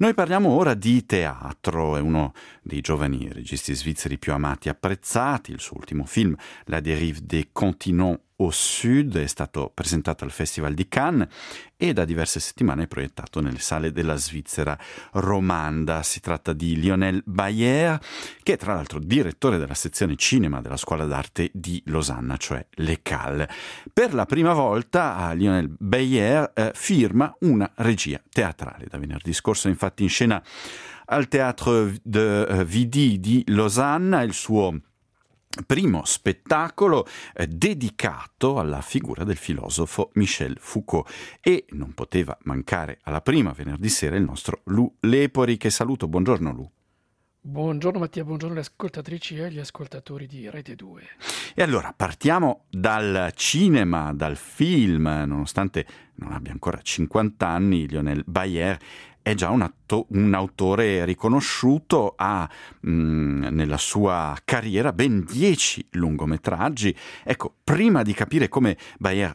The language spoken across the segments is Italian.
Noi parliamo ora di teatro, è uno dei giovani registi svizzeri più amati e apprezzati. Il suo ultimo film, La dérive des continents au Sud, è stato presentato al Festival di Cannes e da diverse settimane è proiettato nelle sale della Svizzera romanda. Si tratta di Lionel Bayer, che è tra l'altro direttore della sezione cinema della Scuola d'Arte di Losanna, cioè l'ECAL. Per la prima volta Lionel Bayer firma una regia teatrale. Da venerdì scorso infatti in scena al Théâtre de Vidy di Losanna il suo primo spettacolo dedicato alla figura del filosofo Michel Foucault, e non poteva mancare alla prima venerdì sera il nostro Lu Lepori, che saluto. Buongiorno Lu. Buongiorno Mattia, buongiorno alle ascoltatrici e agli ascoltatori di Rete 2. E allora partiamo dal cinema, dal film. Nonostante non abbia ancora 50 anni, Lionel Bayer è già un autore riconosciuto, ha nella sua carriera ben 10 lungometraggi. Ecco, prima di capire come Bayer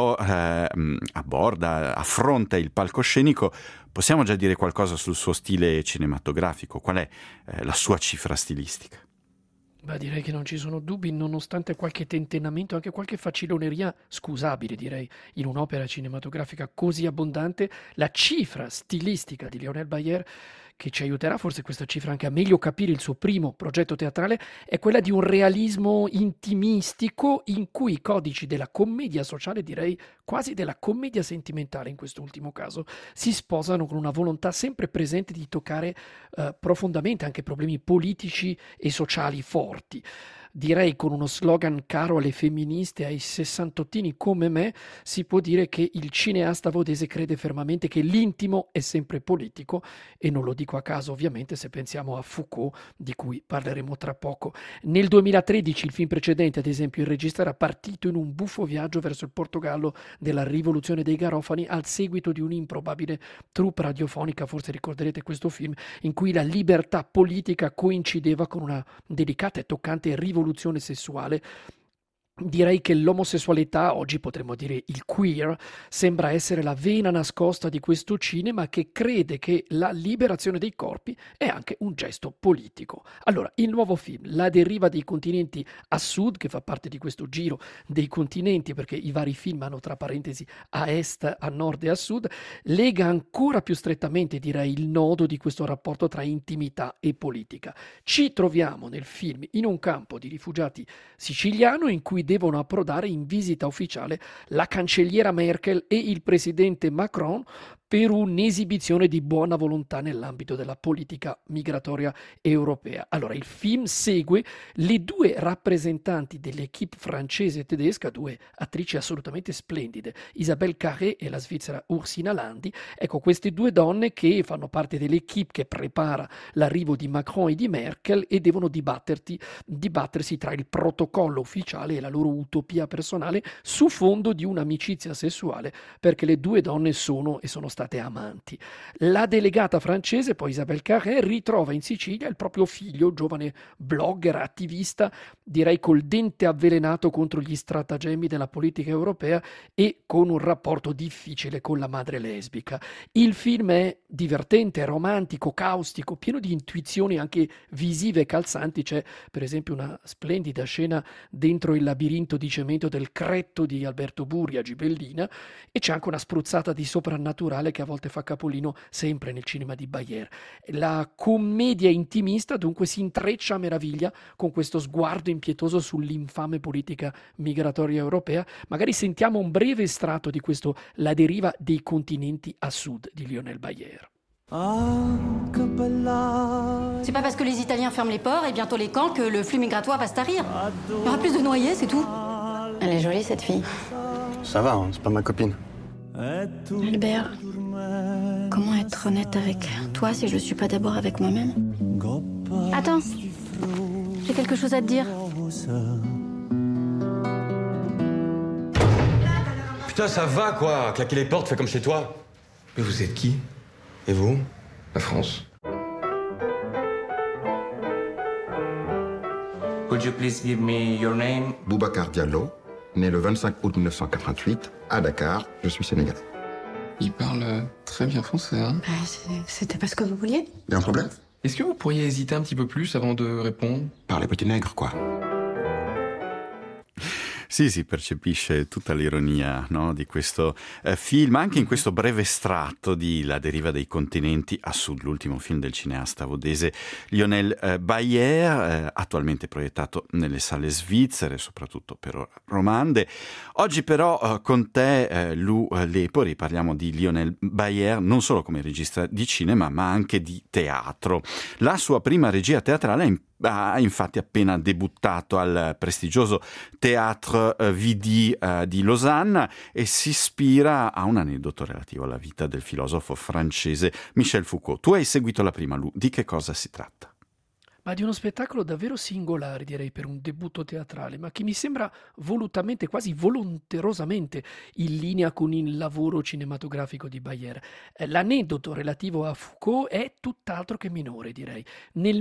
affronta il palcoscenico, possiamo già dire qualcosa sul suo stile cinematografico? Qual è la sua cifra stilistica? Beh, direi che non ci sono dubbi, nonostante qualche tentennamento, anche qualche faciloneria scusabile, direi, in un'opera cinematografica così abbondante. La cifra stilistica di Lionel Bayer, che ci aiuterà forse questa cifra anche a meglio capire il suo primo progetto teatrale, è quella di un realismo intimistico in cui i codici della commedia sociale, direi quasi della commedia sentimentale in quest'ultimo caso, si sposano con una volontà sempre presente di toccare profondamente anche problemi politici e sociali forti. Direi, con uno slogan caro alle femministe, ai sessantottini come me, si può dire che il cineasta vodese crede fermamente che l'intimo è sempre politico, e non lo dico a caso ovviamente se pensiamo a Foucault, di cui parleremo tra poco. Nel 2013, il film precedente, ad esempio, il regista era partito in un buffo viaggio verso il Portogallo della rivoluzione dei Garofani al seguito di un'improbabile troupe radiofonica, forse ricorderete questo film, in cui la libertà politica coincideva con una delicata e toccante rivoluzione sessuale. Direi che l'omosessualità, oggi potremmo dire il queer, sembra essere la vena nascosta di questo cinema, che crede che la liberazione dei corpi è anche un gesto politico. Allora, il nuovo film, La deriva dei continenti a sud, che fa parte di questo giro dei continenti, perché i vari film hanno tra parentesi a est, a nord e a sud, lega ancora più strettamente, direi, il nodo di questo rapporto tra intimità e politica. Ci troviamo nel film in un campo di rifugiati siciliano in cui devono approdare in visita ufficiale la cancelliera Merkel e il presidente Macron per un'esibizione di buona volontà nell'ambito della politica migratoria europea. Allora, il film segue le due rappresentanti dell'equipe francese e tedesca, due attrici assolutamente splendide, Isabelle Carré e la svizzera Ursina Landi. Ecco, queste due donne che fanno parte dell'equipe che prepara l'arrivo di Macron e di Merkel e devono dibattersi tra il protocollo ufficiale e la loro utopia personale su fondo di un'amicizia sessuale, perché le due donne sono state amanti. La delegata francese, poi Isabelle Carré, ritrova in Sicilia il proprio figlio, giovane blogger, attivista, direi col dente avvelenato contro gli stratagemmi della politica europea e con un rapporto difficile con la madre lesbica. Il film è divertente, romantico, caustico, pieno di intuizioni anche visive e calzanti. C'è per esempio una splendida scena dentro il labirinto di cemento del Cretto di Alberto Burri a Gibellina, e c'è anche una spruzzata di soprannaturale che a volte fa capolino sempre nel cinema di Bayer. La commedia intimista dunque si intreccia a meraviglia con questo sguardo impietoso sull'infame politica migratoria europea. Magari sentiamo un breve estratto di questo La deriva dei continenti a sud di Lionel Bayer. C'est pas parce que les Italiens ferment les ports et bientôt les camps que le flux migratoire va se tarir. Il y aura plus de noyés, c'est tout. Elle est jolie, cette fille. Ça va, hein, c'est pas ma copine. Albert, comment être honnête avec toi si je suis pas d'abord avec moi-même? Attends, j'ai quelque chose à te dire. Putain, ça va quoi, claquer les portes, fais comme chez toi. Mais vous êtes qui? Et vous? La France. Could you please give me your name? Boubacar Diallo, né le 25 août 1988 à Dakar, je suis sénégalais. Il parle très bien français, hein? C'était pas ce que vous vouliez? Y a un problème? Est-ce que vous pourriez hésiter un petit peu plus avant de répondre? Parle petit nègre, quoi. Sì, si percepisce tutta l'ironia, no, di questo film, anche in questo breve estratto di La deriva dei continenti a sud, l'ultimo film del cineasta vodese Lionel Bayer, attualmente proiettato nelle sale svizzere, soprattutto per romande. Oggi però con te, Lou Lepori, parliamo di Lionel Bayer non solo come regista di cinema, ma anche di teatro. La sua prima regia teatrale ha infatti appena debuttato al prestigioso Théâtre Vidy di Losanna e si ispira a un aneddoto relativo alla vita del filosofo francese Michel Foucault. Tu hai seguito la prima, Lu, di che cosa si tratta? Ma di uno spettacolo davvero singolare, direi, per un debutto teatrale, ma che mi sembra volutamente, quasi volonterosamente, in linea con il lavoro cinematografico di Bayer. L'aneddoto relativo a Foucault è tutt'altro che minore, direi. Nel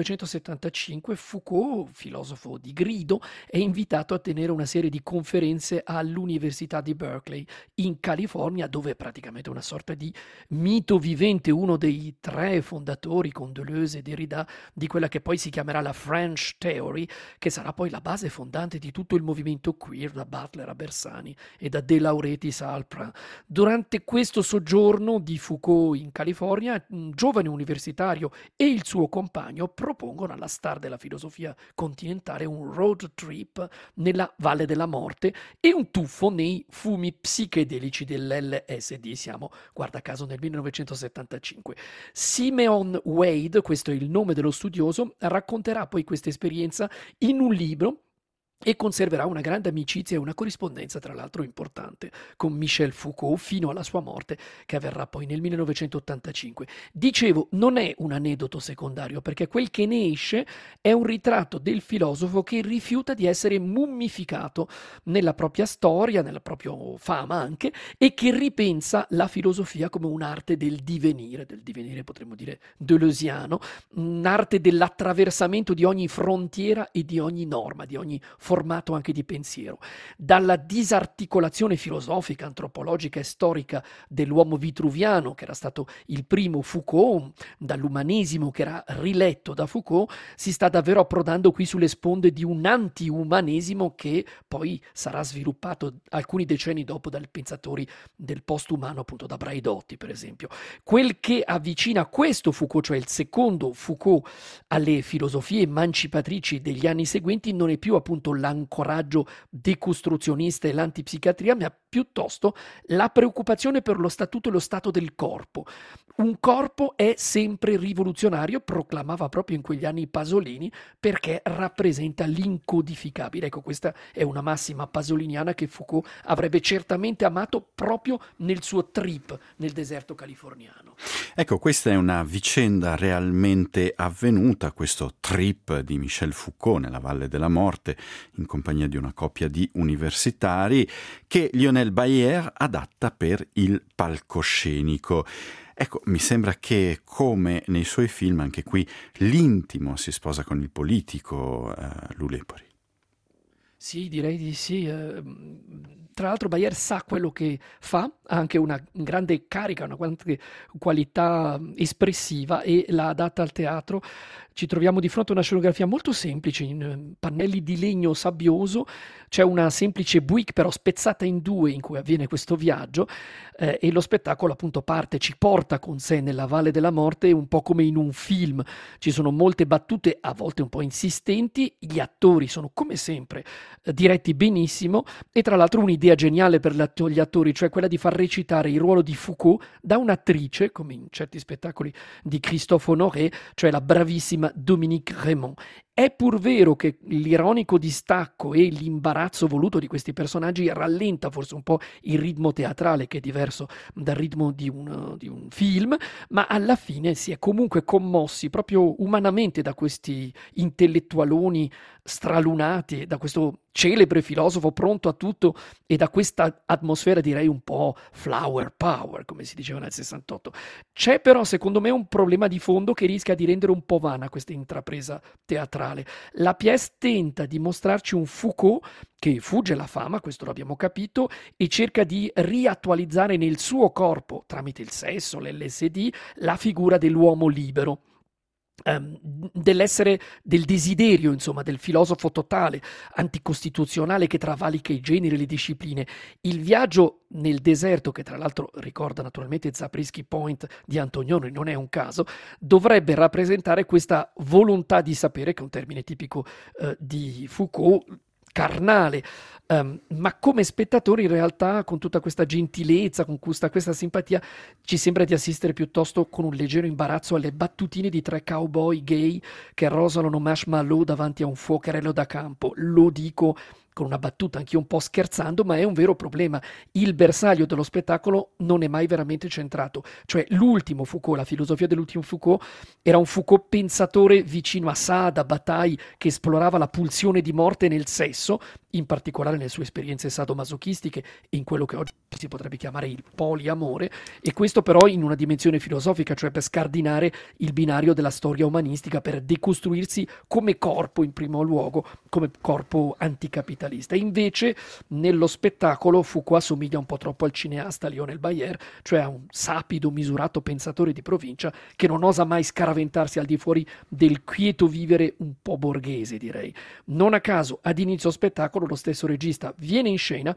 1975 Foucault, filosofo di grido, è invitato a tenere una serie di conferenze all'Università di Berkeley, in California, dove è praticamente una sorta di mito vivente, uno dei 3 fondatori, con Deleuze e Derrida, di quella che poi si chiamerà la French Theory, che sarà poi la base fondante di tutto il movimento queer, da Butler a Bersani e da De Laurentiis a Alprin. Durante questo soggiorno di Foucault in California, un giovane universitario e il suo compagno propongono alla star della filosofia continentale un road trip nella Valle della Morte e un tuffo nei fumi psichedelici dell'LSD. Siamo, guarda caso, nel 1975. Simeon Wade, questo è il nome dello studioso, racconterà poi questa esperienza in un libro e conserverà una grande amicizia e una corrispondenza, tra l'altro importante, con Michel Foucault fino alla sua morte, che avverrà poi nel 1985. Dicevo, non è un aneddoto secondario, perché quel che ne esce è un ritratto del filosofo che rifiuta di essere mummificato nella propria storia, nella propria fama anche, e che ripensa la filosofia come un'arte del divenire potremmo dire deleuziano, un'arte dell'attraversamento di ogni frontiera e di ogni norma, di ogni formato anche di pensiero. Dalla disarticolazione filosofica, antropologica e storica dell'uomo vitruviano, che era stato il primo Foucault, dall'umanesimo che era riletto da Foucault, si sta davvero approdando qui sulle sponde di un anti-umanesimo che poi sarà sviluppato alcuni decenni dopo dai pensatori del post-umano, appunto da Braidotti per esempio. Quel che avvicina questo Foucault, cioè il secondo Foucault, alle filosofie emancipatrici degli anni seguenti non è più appunto l'ancoraggio decostruzionista e l'antipsichiatria, ma piuttosto la preoccupazione per lo statuto e lo stato del corpo. Un corpo è sempre rivoluzionario, proclamava proprio in quegli anni Pasolini, perché rappresenta l'incodificabile. Ecco, questa è una massima pasoliniana che Foucault avrebbe certamente amato proprio nel suo trip nel deserto californiano. Ecco, questa è una vicenda realmente avvenuta, questo trip di Michel Foucault nella Valle della Morte, in compagnia di una coppia di universitari, che Lionel Bayer adatta per il palcoscenico. Ecco, mi sembra che, come nei suoi film, anche qui l'intimo si sposa con il politico, Lou Lepori. Sì, direi di sì. Tra l'altro Bayer sa quello che fa, ha anche una grande carica, una grande qualità espressiva e la adatta al teatro. Ci troviamo di fronte a una scenografia molto semplice, in pannelli di legno sabbioso, c'è una semplice buick però spezzata in 2 in cui avviene questo viaggio e lo spettacolo appunto parte, ci porta con sé nella Valle della Morte un po' come in un film. Ci sono molte battute, a volte un po' insistenti, gli attori sono come sempre diretti benissimo e tra l'altro un'idea geniale per gli attori, cioè quella di far recitare il ruolo di Foucault da un'attrice, come in certi spettacoli di Christophe Honoré, cioè la bravissima Dominique Raymond. È pur vero che l'ironico distacco e l'imbarazzo voluto di questi personaggi rallenta forse un po' il ritmo teatrale, che è diverso dal ritmo di un film, ma alla fine si è comunque commossi proprio umanamente da questi intellettualoni stralunati, da questo celebre filosofo pronto a tutto e da questa atmosfera direi un po' flower power, come si diceva nel 68. C'è però secondo me un problema di fondo che rischia di rendere un po' vana questa intrapresa teatrale. teatrale. La pièce tenta di mostrarci un Foucault che fugge la fama, questo lo abbiamo capito, e cerca di riattualizzare nel suo corpo, tramite il sesso, l'LSD, la figura dell'uomo libero. Dell'essere, del desiderio, insomma, del filosofo totale, anticostituzionale che travalica i generi e le discipline. Il viaggio nel deserto, che tra l'altro ricorda naturalmente Zabriskie Point di Antonioni, non è un caso, dovrebbe rappresentare questa volontà di sapere, che è un termine tipico di Foucault, carnale, ma come spettatori in realtà, con tutta questa gentilezza, con questa simpatia, ci sembra di assistere piuttosto con un leggero imbarazzo alle battutine di 3 cowboy gay che rosolano marshmallow davanti a un fuocherello da campo. Lo dico con una battuta, anch'io un po' scherzando, ma è un vero problema. Il bersaglio dello spettacolo non è mai veramente centrato. Cioè l'ultimo Foucault, la filosofia dell'ultimo Foucault, era un Foucault pensatore vicino a Sade, a Bataille, che esplorava la pulsione di morte nel sesso, in particolare nelle sue esperienze sadomasochistiche, in quello che oggi si potrebbe chiamare il poliamore, e questo però in una dimensione filosofica, cioè per scardinare il binario della storia umanistica, per decostruirsi come corpo in primo luogo, come corpo anticapitalista. Invece nello spettacolo Foucault assomiglia un po' troppo al cineasta Lionel Bayer, cioè a un sapido, misurato pensatore di provincia che non osa mai scaraventarsi al di fuori del quieto vivere un po' borghese, direi. Non a caso ad inizio spettacolo lo stesso regista viene in scena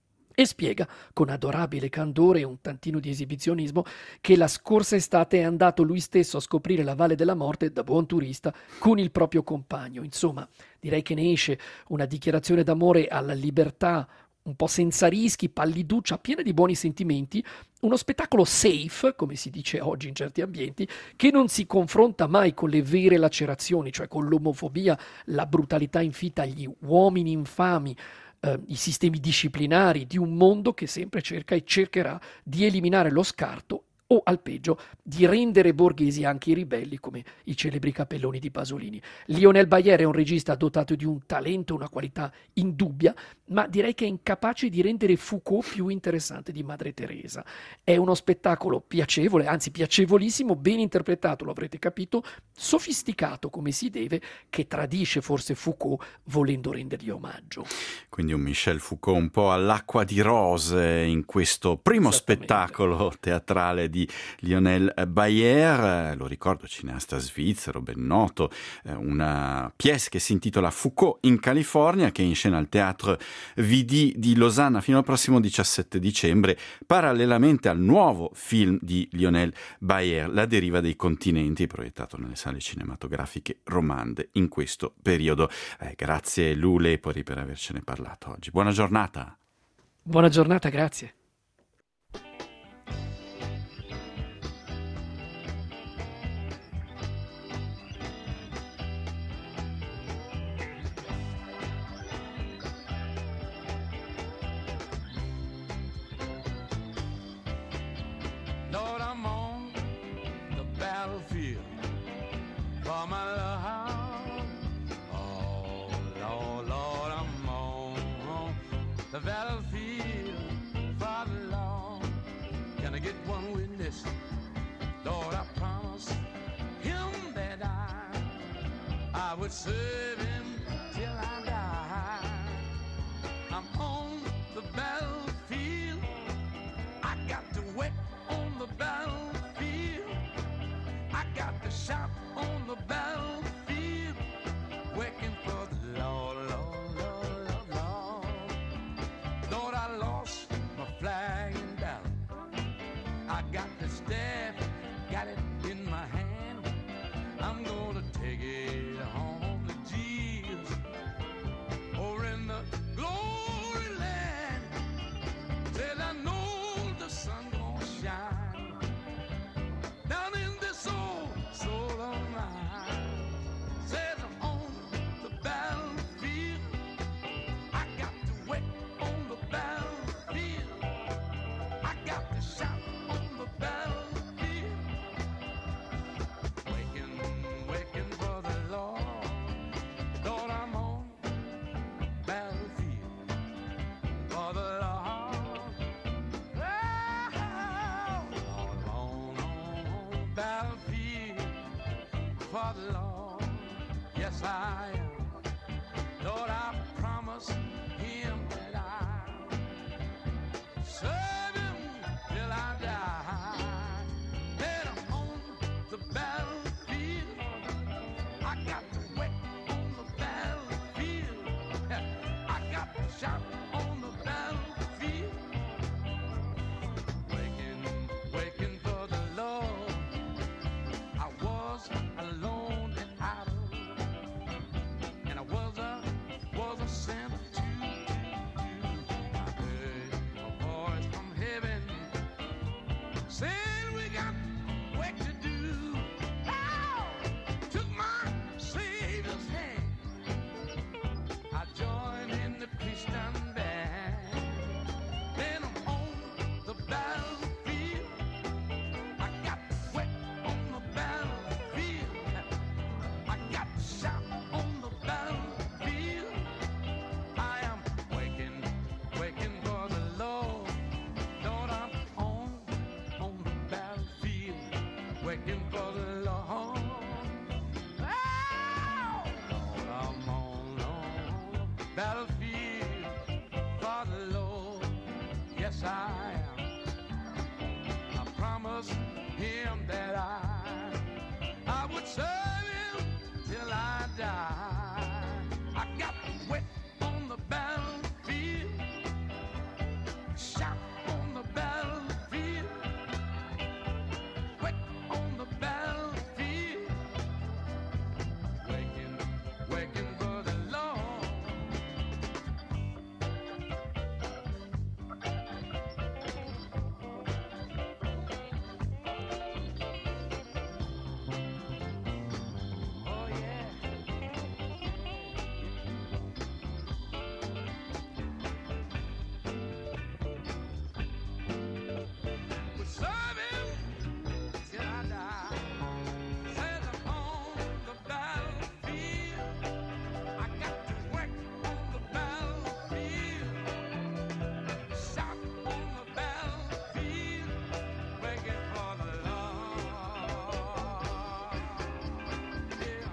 e spiega, con adorabile candore e un tantino di esibizionismo, che la scorsa estate è andato lui stesso a scoprire la Valle della Morte da buon turista con il proprio compagno. Insomma, direi che ne esce una dichiarazione d'amore alla libertà, un po' senza rischi, palliduccia, piena di buoni sentimenti, uno spettacolo safe, come si dice oggi in certi ambienti, che non si confronta mai con le vere lacerazioni, cioè con l'omofobia, la brutalità inflitta agli uomini infami, i sistemi disciplinari di un mondo che sempre cerca e cercherà di eliminare lo scarto o al peggio di rendere borghesi anche i ribelli come i celebri Cappelloni di Pasolini. Lionel Bayer è un regista dotato di un talento, una qualità indubbia, ma direi che è incapace di rendere Foucault più interessante di Madre Teresa. È uno spettacolo piacevole, anzi piacevolissimo, ben interpretato, lo avrete capito, sofisticato come si deve, che tradisce forse Foucault volendo rendergli omaggio. Quindi un Michel Foucault un po' all'acqua di rose in questo primo spettacolo teatrale di Lionel Bayer, lo ricordo, cineasta svizzero ben noto, una pièce che si intitola Foucault in California, che è in scena al Teatro VD di Losanna fino al prossimo 17 dicembre, parallelamente al nuovo film di Lionel Bayer, La deriva dei continenti, proiettato nelle sale cinematografiche romande in questo periodo. Grazie Lule per avercene parlato oggi. Buona giornata. Buona giornata, grazie. Lord, I'm on the battlefield for my love. Oh, Lord, Lord, I'm on the battlefield for the Lord. Can I get one witness? Lord, I promised him that I would serve him till I die. I'm on the battlefield. I got to wait on the battlefield. I got to shout on the battlefield, working for the Lord, Lord, Lord, Lord, Lord. Lord, I lost my flag in battle. I got the staff, got it in my hand. I'm gonna take it home to Jesus, or in the glory land. Till I know the sun gonna shine down in this old soul of mine. Said I'm on the battlefield. I got to wait on the battlefield. I got to shout on the battlefield. Waking for the Lord. Lord, I'm on the battlefield for the Lord. Battlefield for the Lord. Yes, I am. Lord, I promise him that I'll serve him till I die. Then I'm on the battlefield. I got to wait on the battlefield. I got to shout on the battlefield. Waking for the Lord. I was alone and idle, and I was a sent to. I heard a voice from heaven saying we got work to do. Oh, took my Savior's hand. I joined in the Christian band. Then I'm on the battlefield. I got wet on the battlefield. I got shot on the battlefield. I am waking for the Lord. Lord, I'm on the battlefield, waking for the Lord. Oh, Lord, I'm on the battlefield for the Lord. Yes, I am. I promised him that I would serve him till I die. I got wet on the battlefield, shot on the battlefield, wet on the battlefield, waking for the Lord. Oh yeah. Would serve him till I die. Says I'm on the battlefield. I got to work on the battlefield. Shot on the battlefield. Waiting for the Lord. Yeah.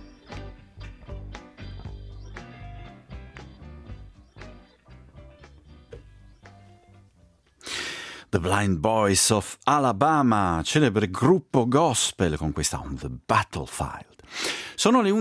The Blind Boys of Alabama, celebre gruppo gospel con questa On the Battlefield. Sono le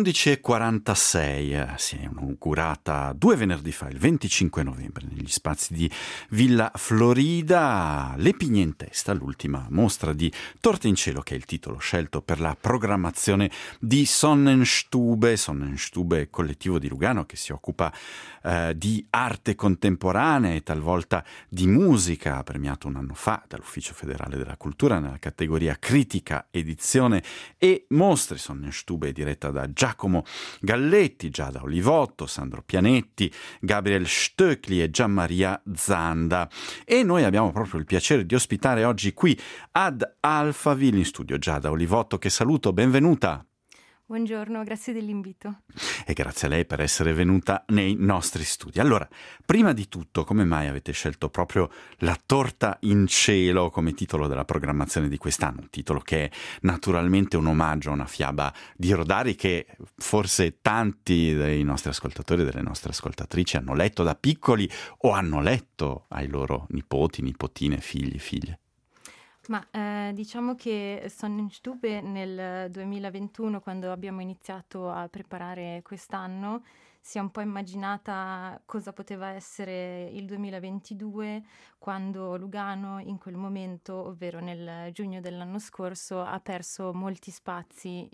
11:46, si è inaugurata 2 venerdì fa, il 25 novembre, negli spazi di Villa Florida, Le Pigne in Testa, l'ultima mostra di Torte in Cielo, che è il titolo scelto per la programmazione di Sonnenstube. Sonnenstube, collettivo di Lugano che si occupa di arte contemporanea e talvolta di musica, premiato un anno fa dall'Ufficio Federale della Cultura nella categoria critica, edizione e mostre. Sonnenstube è diretta da Giacomo Galletti, Giada Olivotto, Sandro Pianetti, Gabriel Stöckli e Gianmaria Zanda. E noi abbiamo proprio il piacere di ospitare oggi qui ad Alphaville in studio Giada Olivotto, che saluto, benvenuta. Buongiorno, grazie dell'invito. E grazie a lei per essere venuta nei nostri studi. Allora, prima di tutto, come mai avete scelto proprio La Torta in Cielo come titolo della programmazione di quest'anno? Un titolo che è naturalmente un omaggio a una fiaba di Rodari che forse tanti dei nostri ascoltatori e delle nostre ascoltatrici hanno letto da piccoli o hanno letto ai loro nipoti, nipotine, figli, figlie. Ma diciamo che Sonnenstube nel 2021, quando abbiamo iniziato a preparare quest'anno, si è un po' immaginata cosa poteva essere il 2022, quando Lugano in quel momento, ovvero nel giugno dell'anno scorso, ha perso molti spazi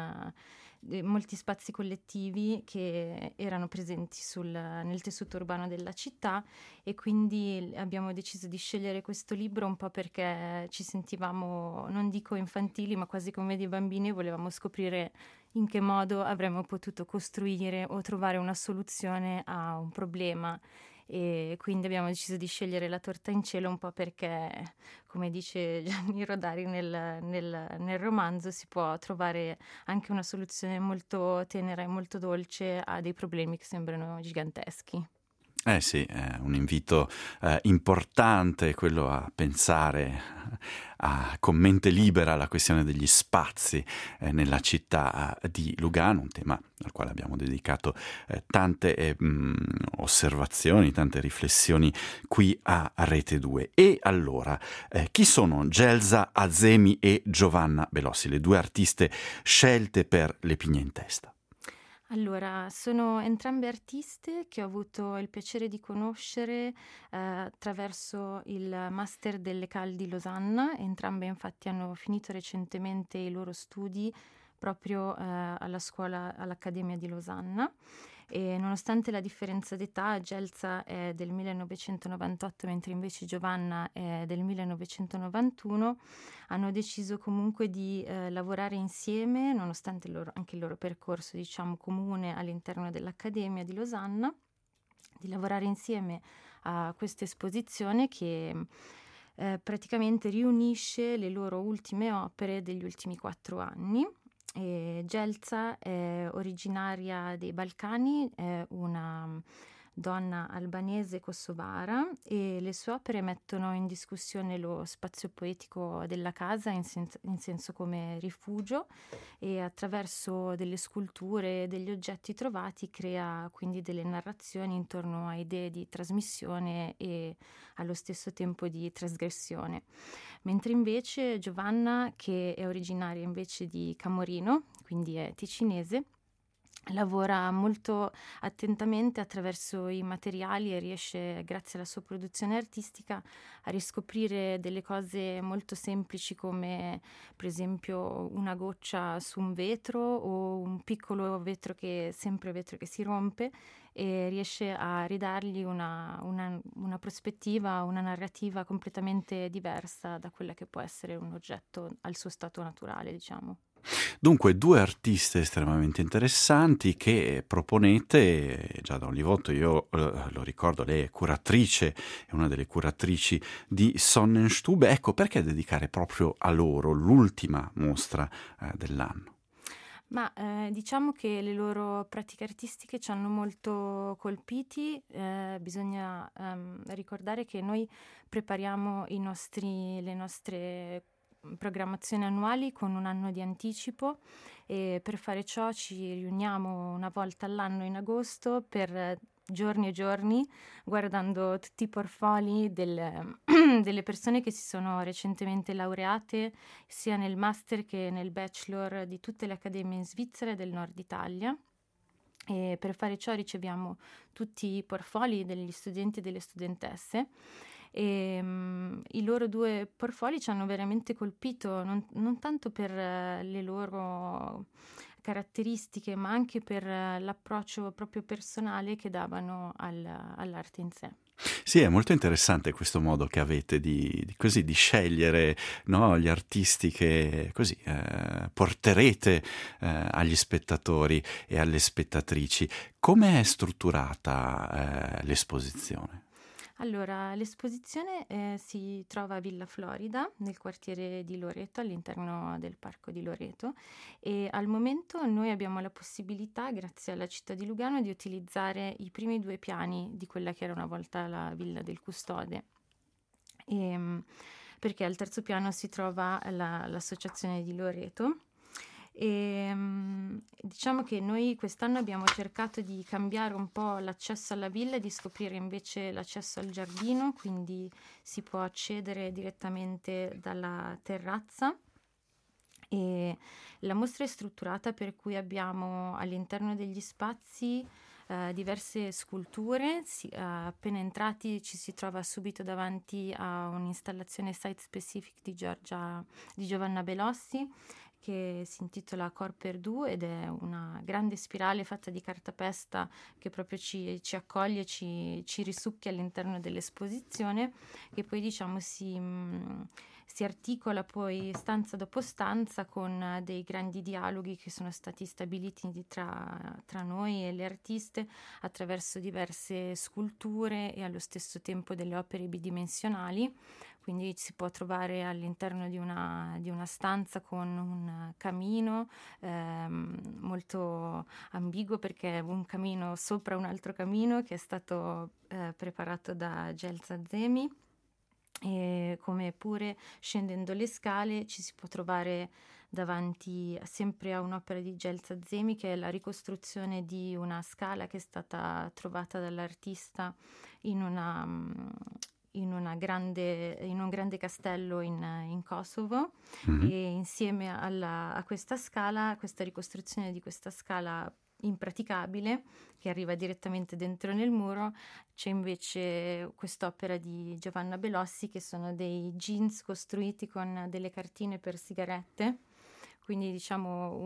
molti spazi collettivi che erano presenti nel tessuto urbano della città, e quindi abbiamo deciso di scegliere questo libro un po' perché ci sentivamo, non dico infantili, ma quasi come dei bambini, e volevamo scoprire in che modo avremmo potuto costruire o trovare una soluzione a un problema. E quindi abbiamo deciso di scegliere La Torta in Cielo un po' perché, come dice Gianni Rodari nel romanzo, si può trovare anche una soluzione molto tenera e molto dolce a dei problemi che sembrano giganteschi. Eh sì, è un invito importante quello a pensare con mente libera alla questione degli spazi nella città di Lugano, un tema al quale abbiamo dedicato tante osservazioni, tante riflessioni qui a Rete 2. E allora, chi sono Gelsa Azemi e Giovanna Belossi, le due artiste scelte per Le pigne in testa? Allora, sono entrambe artiste che ho avuto il piacere di conoscere attraverso il Master delle Cal di Losanna. Entrambe infatti hanno finito recentemente i loro studi proprio all'Accademia di Losanna. E nonostante la differenza d'età, Gelsa è del 1998 mentre invece Giovanna è del 1991, hanno deciso comunque di lavorare insieme, nonostante anche il loro percorso, diciamo, comune all'interno dell'Accademia di Losanna, di lavorare insieme a questa esposizione che praticamente riunisce le loro ultime opere degli ultimi 4 anni. Gelsa è originaria dei Balcani, è una donna albanese kosovara e le sue opere mettono in discussione lo spazio poetico della casa in senso come rifugio, e attraverso delle sculture e degli oggetti trovati crea quindi delle narrazioni intorno a idee di trasmissione e allo stesso tempo di trasgressione. Mentre invece Giovanna, che è originaria invece di Camorino, quindi è ticinese, lavora molto attentamente attraverso i materiali e riesce, grazie alla sua produzione artistica, a riscoprire delle cose molto semplici come per esempio una goccia su un vetro o un piccolo vetro che si rompe, e riesce a ridargli una prospettiva, una narrativa completamente diversa da quella che può essere un oggetto al suo stato naturale, diciamo. Dunque, due artiste estremamente interessanti che proponete, Giada Olivotto, io lo ricordo, lei è curatrice, è una delle curatrici di Sonnenstube. Ecco, perché dedicare proprio a loro l'ultima mostra dell'anno? Ma diciamo che le loro pratiche artistiche ci hanno molto colpiti. Bisogna ricordare che noi prepariamo le nostre programmazioni annuali con un anno di anticipo, e per fare ciò ci riuniamo una volta all'anno in agosto per giorni e giorni, guardando tutti i portfolio delle persone che si sono recentemente laureate sia nel master che nel bachelor di tutte le accademie in Svizzera e del nord Italia. E per fare ciò riceviamo tutti i portfolio degli studenti e delle studentesse. E i loro 2 portfolio ci hanno veramente colpito, non tanto per le loro caratteristiche, ma anche per l'approccio proprio personale che davano all'arte in sé. Sì, è molto interessante questo modo che avete di scegliere, no, gli artisti che così porterete agli spettatori e alle spettatrici. Come è strutturata l'esposizione? Allora, l'esposizione si trova a Villa Florida, nel quartiere di Loreto, all'interno del parco di Loreto, e al momento noi abbiamo la possibilità, grazie alla città di Lugano, di utilizzare i primi 2 piani di quella che era una volta la Villa del Custode. Perché al terzo piano si trova l'associazione di Loreto. E diciamo che noi quest'anno abbiamo cercato di cambiare un po' l'accesso alla villa e di scoprire invece l'accesso al giardino, quindi si può accedere direttamente dalla terrazza. E la mostra è strutturata per cui abbiamo all'interno degli spazi diverse sculture. Appena entrati ci si trova subito davanti a un'installazione site specific di Giovanna Belossi, che si intitola Cor Perdu, ed è una grande spirale fatta di cartapesta che proprio ci accoglie, ci risucchia all'interno dell'esposizione, che poi diciamo si articola poi stanza dopo stanza con dei grandi dialoghi che sono stati stabiliti tra noi e le artiste attraverso diverse sculture e allo stesso tempo delle opere bidimensionali. quindi si può trovare all'interno di una stanza con un camino molto ambiguo, perché è un camino sopra un altro camino che è stato preparato da Gelsa Zemi. E come pure scendendo le scale ci si può trovare davanti sempre a un'opera di Gelsa Zemi, che è la ricostruzione di una scala che è stata trovata dall'artista in un grande castello in Kosovo. E insieme a questa scala, questa ricostruzione di questa scala impraticabile che arriva direttamente dentro nel muro, c'è invece quest'opera di Giovanna Belossi, che sono dei jeans costruiti con delle cartine per sigarette, quindi diciamo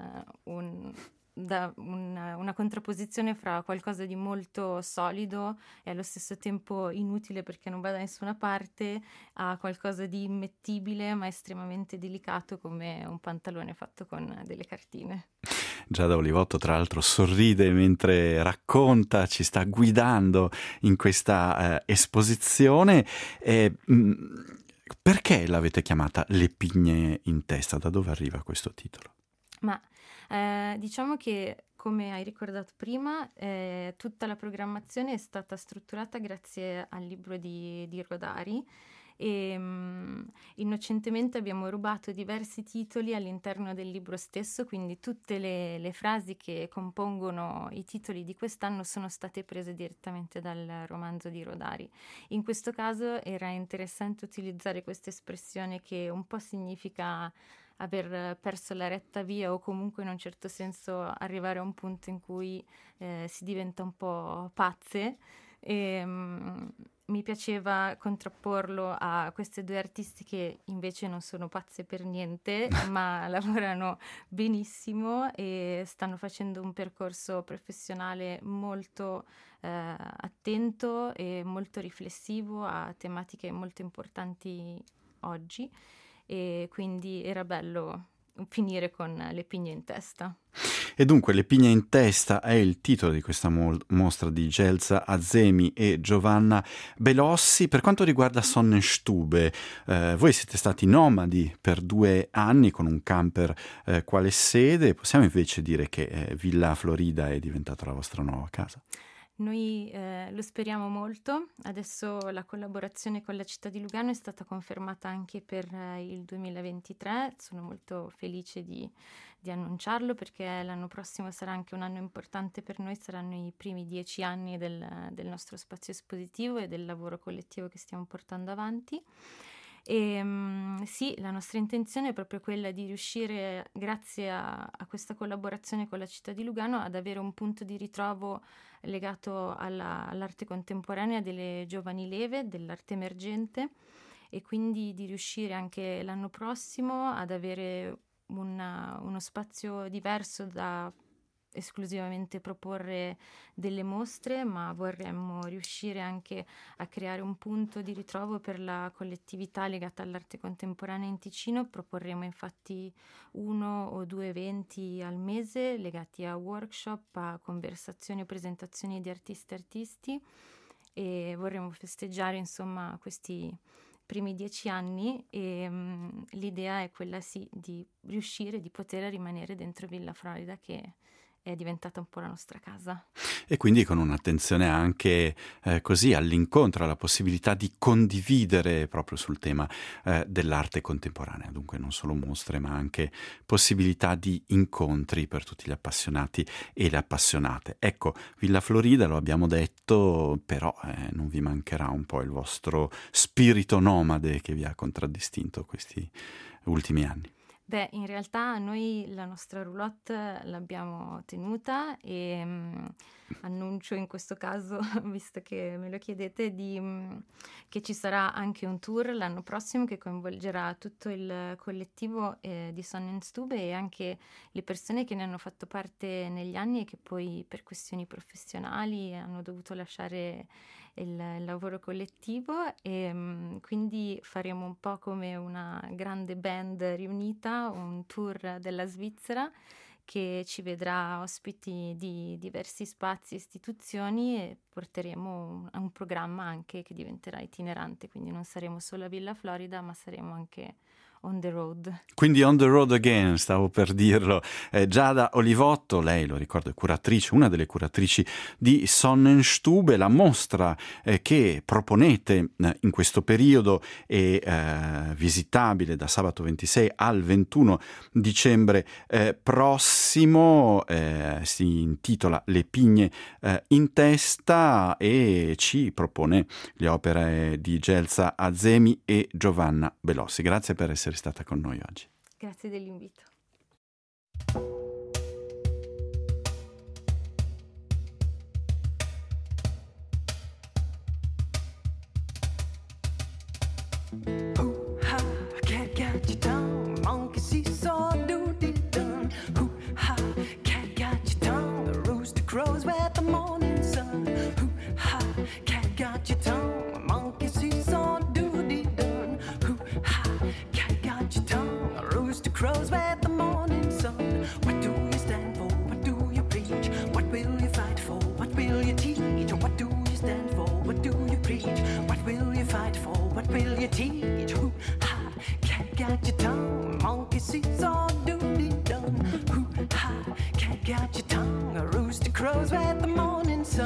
una contrapposizione fra qualcosa di molto solido e allo stesso tempo inutile perché non va da nessuna parte, a qualcosa di immettibile ma estremamente delicato come un pantalone fatto con delle cartine. Giada Olivotto, tra l'altro, sorride mentre racconta, ci sta guidando in questa esposizione. Perché l'avete chiamata Le pigne in testa? Da dove arriva questo titolo? Ma diciamo che, come hai ricordato prima, tutta la programmazione è stata strutturata grazie al libro di Rodari, e innocentemente abbiamo rubato diversi titoli all'interno del libro stesso, quindi tutte le frasi che compongono i titoli di quest'anno sono state prese direttamente dal romanzo di Rodari. In questo caso era interessante utilizzare questa espressione che un po' significa aver perso la retta via, o comunque in un certo senso arrivare a un punto in cui si diventa un po' pazze. E mi piaceva contrapporlo a queste due artisti che invece non sono pazze per niente, ma lavorano benissimo e stanno facendo un percorso professionale molto attento e molto riflessivo a tematiche molto importanti oggi, e quindi era bello finire con Le pigne in testa. E dunque Le pigne in testa è il titolo di questa mostra di Gelsa Azemi e Giovanna Belossi. Per quanto riguarda Sonnenstube, voi siete stati nomadi per 2 anni con un camper quale sede. Possiamo invece dire che Villa Florida è diventata la vostra nuova casa? Noi lo speriamo molto. Adesso la collaborazione con la città di Lugano è stata confermata anche per il 2023. Sono molto felice di annunciarlo, perché l'anno prossimo sarà anche un anno importante per noi. Saranno i primi 10 anni del nostro spazio espositivo e del lavoro collettivo che stiamo portando avanti. E sì, la nostra intenzione è proprio quella di riuscire, grazie a questa collaborazione con la città di Lugano, ad avere un punto di ritrovo legato all'arte contemporanea delle giovani leve, dell'arte emergente, e quindi di riuscire anche l'anno prossimo ad avere uno spazio diverso da esclusivamente proporre delle mostre, ma vorremmo riuscire anche a creare un punto di ritrovo per la collettività legata all'arte contemporanea in Ticino. Proporremo infatti 1 o 2 eventi al mese legati a workshop, a conversazioni o presentazioni di artisti e artisti, e vorremmo festeggiare insomma questi primi 10 anni, e l'idea è quella sì di riuscire, di poter rimanere dentro Villa Florida, che è diventata un po' la nostra casa. E quindi con un'attenzione anche così all'incontro, alla possibilità di condividere proprio sul tema dell'arte contemporanea, dunque non solo mostre ma anche possibilità di incontri per tutti gli appassionati e le appassionate. Ecco, Villa Florida, lo abbiamo detto, però non vi mancherà un po' il vostro spirito nomade che vi ha contraddistinto questi ultimi anni. Beh, in realtà noi la nostra roulotte l'abbiamo tenuta, e annuncio in questo caso, visto che me lo chiedete, che ci sarà anche un tour l'anno prossimo che coinvolgerà tutto il collettivo di Sonnenstube e anche le persone che ne hanno fatto parte negli anni e che poi per questioni professionali hanno dovuto lasciare il lavoro collettivo, e quindi faremo un po' come una grande band riunita, un tour della Svizzera che ci vedrà ospiti di diversi spazi e istituzioni, e porteremo un programma anche che diventerà itinerante, quindi non saremo solo a Villa Florida, ma saremo anche on the road. Quindi on the road again, stavo per dirlo. Giada Olivotto, lei, lo ricordo, è curatrice, una delle curatrici di Sonnenstube, la mostra che proponete in questo periodo è visitabile da sabato 26 al 21 dicembre prossimo, si intitola Le pigne in testa e ci propone le opere di Gelsa Azemi e Giovanna Belossi. Grazie per essere stata con noi oggi. Grazie dell'invito. Crows where the morning sun. Hoo-ha, cat got your tongue. Monkey seesaw doody done. Hoo-ha, cat got your tongue. Rooster crows where the morning sun. What do you stand for? What do you preach? What will you fight for? What will you teach? What do you stand for? What do you preach? What will you fight for? What will you teach? Hoo-ha, cat got your tongue. Monkey seesaw doody done. Hoo-ha, cat got your tongue. A rooster crows at the morning sun.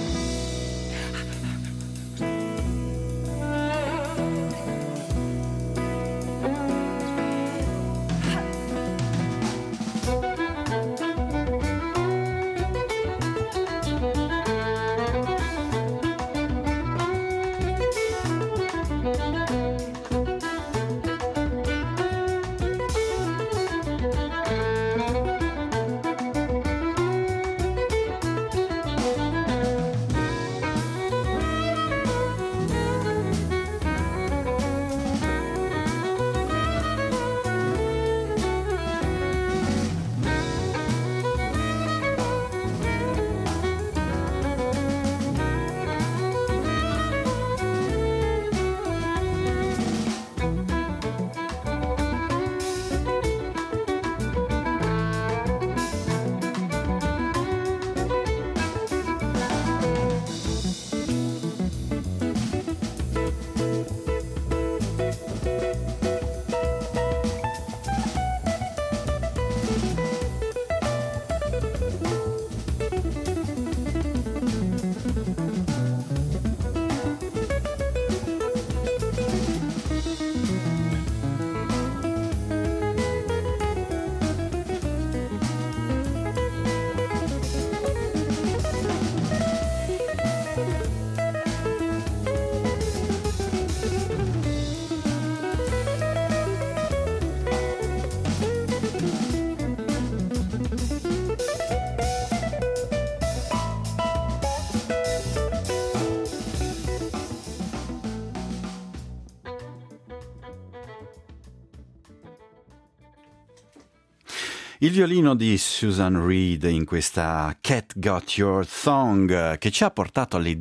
Il violino di Susan Reed in questa Cat Got Your Thong che ci ha portato alle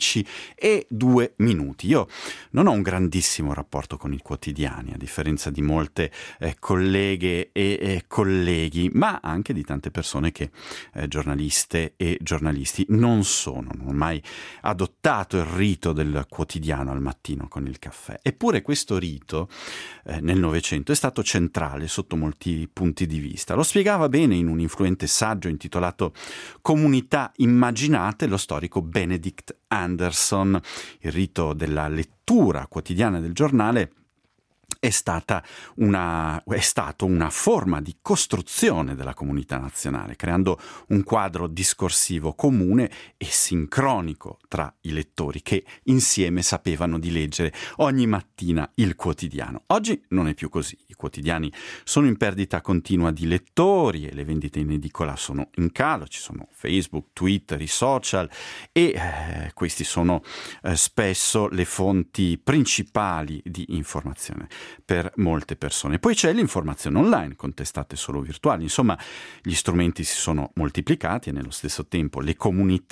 12:02. Io non ho un grandissimo rapporto con i quotidiani, a differenza di molte colleghe e colleghi, ma anche di tante persone che giornaliste e giornalisti non ho mai adottato il rito del quotidiano al mattino con il caffè. Eppure questo rito nel Novecento è stato centrale sotto molti punti di vista. Lo spiegava bene in un influente saggio intitolato Comunità immaginate lo storico Benedict Anderson. Il rito della lettura quotidiana del giornale è stato una forma di costruzione della comunità nazionale, creando un quadro discorsivo comune e sincronico tra i lettori che insieme sapevano di leggere ogni mattina il quotidiano. Oggi non è più così. I quotidiani sono in perdita continua di lettori e le vendite in edicola sono in calo. Ci sono Facebook, Twitter, i social e questi sono spesso le fonti principali di informazione per molte persone. Poi c'è l'informazione online con testate solo virtuali. Insomma, gli strumenti si sono moltiplicati e nello stesso tempo le comunità